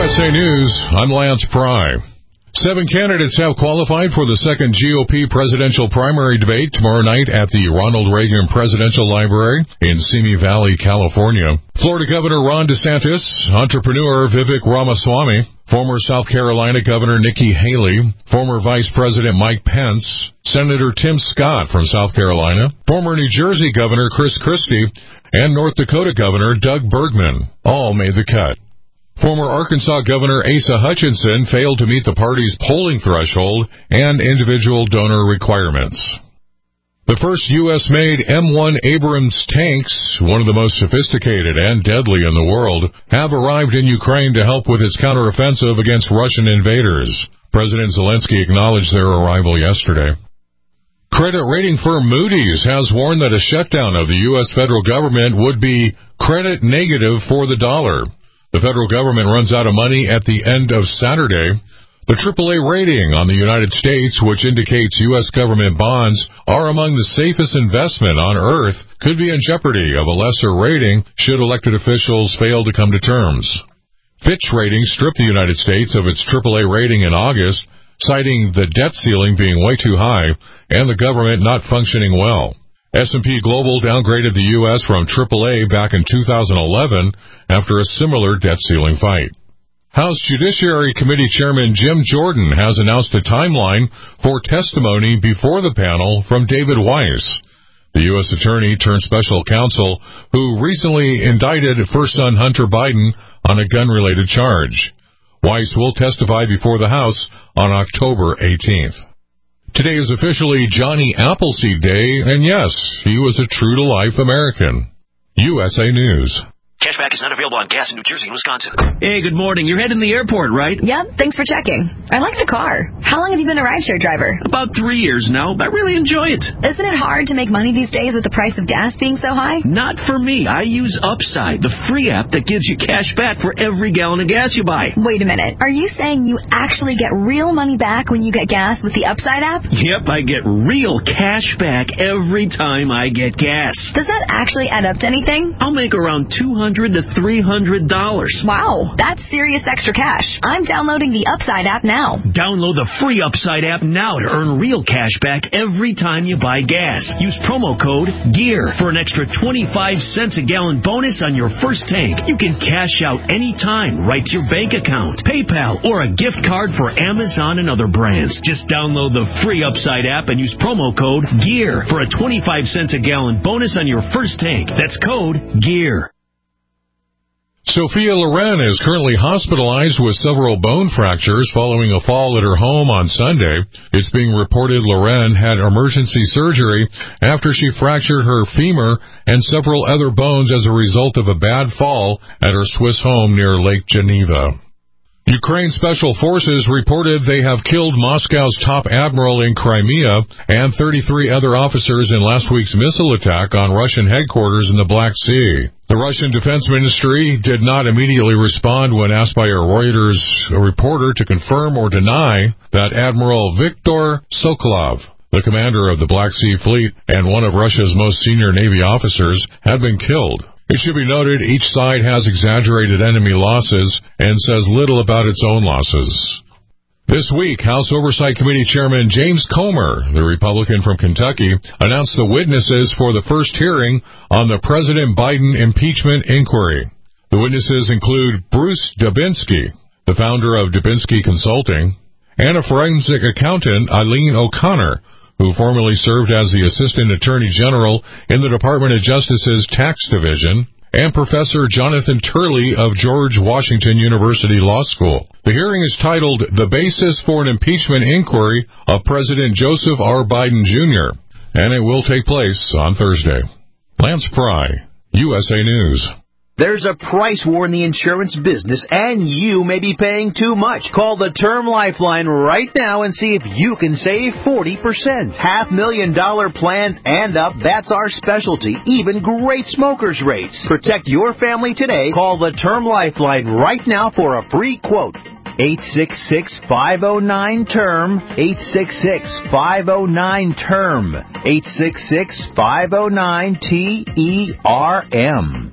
USA News, I'm Lance Pry. 7 candidates have qualified for the second GOP presidential primary debate tomorrow night at the Ronald Reagan Presidential Library in Simi Valley, California. Florida Governor Ron DeSantis, entrepreneur Vivek Ramaswamy, former South Carolina Governor Nikki Haley, former Vice President Mike Pence, Senator Tim Scott from South Carolina, former New Jersey Governor Chris Christie, and North Dakota Governor Doug Bergman all made the cut. Former Arkansas Governor Asa Hutchinson failed to meet the party's polling threshold and individual donor requirements. The first U.S.-made M1 Abrams tanks, one of the most sophisticated and deadly in the world, have arrived in Ukraine to help with its counteroffensive against Russian invaders. President Zelensky acknowledged their arrival yesterday. Credit rating firm Moody's has warned that a shutdown of the U.S. federal government would be credit negative for the dollar. The federal government runs out of money at the end of Saturday. The AAA rating on the United States, which indicates U.S. government bonds are among the safest investment on Earth, could be in jeopardy of a lesser rating should elected officials fail to come to terms. Fitch Ratings stripped the United States of its AAA rating in August, citing the debt ceiling being way too high and the government not functioning well. S&P Global downgraded the U.S. from AAA back in 2011 after a similar debt ceiling fight. House Judiciary Committee Chairman Jim Jordan has announced a timeline for testimony before the panel from David Weiss, the U.S. attorney turned special counsel who recently indicted first son Hunter Biden on a gun-related charge. Weiss will testify before the House on October 18th. Today is officially Johnny Appleseed Day, and yes, he was a true-to-life American. USA News. Cashback is not available on gas in New Jersey and Wisconsin. Hey, good morning. You're heading to the airport, right? Yep, thanks for checking. I like the car. How long have you been a rideshare driver? About 3 years now. I really enjoy it. Isn't it hard to make money these days with the price of gas being so high? Not for me. I use Upside, the free app that gives you cash back for every gallon of gas you buy. Wait a minute. Are you saying you actually get real money back when you get gas with the Upside app? Yep, I get real cash back every time I get gas. Does that actually add up to anything? I'll make around $200 to $300. Wow, that's serious extra cash. I'm downloading the Upside app now. Download the free Upside app now to earn real cash back every time you buy gas. Use promo code GEAR for an extra 25 cents a gallon bonus on your first tank. You can cash out anytime right to your bank account, PayPal, or a gift card for Amazon and other brands. Just download the free Upside app and use promo code GEAR for a 25 cents a gallon bonus on your first tank. That's code GEAR. Sophia Loren is currently hospitalized with several bone fractures following a fall at her home on Sunday. It's being reported Loren had emergency surgery after she fractured her femur and several other bones as a result of a bad fall at her Swiss home near Lake Geneva. Ukraine Special Forces reported they have killed Moscow's top admiral in Crimea and 33 other officers in last week's missile attack on Russian headquarters in the Black Sea. The Russian Defense Ministry did not immediately respond when asked by a Reuters reporter to confirm or deny that Admiral Viktor Sokolov, the commander of the Black Sea Fleet and one of Russia's most senior Navy officers, had been killed. It should be noted each side has exaggerated enemy losses and says little about its own losses. This week, House Oversight Committee Chairman James Comer, the Republican from Kentucky, announced the witnesses for the first hearing on the President Biden impeachment inquiry. The witnesses include Bruce Dubinsky, the founder of Dubinsky Consulting, and a forensic accountant, Eileen O'Connor, who formerly served as the Assistant Attorney General in the Department of Justice's Tax Division, and Professor Jonathan Turley of George Washington University Law School. The hearing is titled The Basis for an Impeachment Inquiry of President Joseph R. Biden, Jr., and it will take place on Thursday. Lance Pry, USA News. There's a price war in the insurance business, and you may be paying too much. Call the Term Lifeline right now and see if you can save 40%. $500,000 plans and up, that's our specialty. Even great smokers' rates. Protect your family today. Call the Term Lifeline right now for a free quote. 866-509-TERM. 866-509-TERM. 866-509-TERM.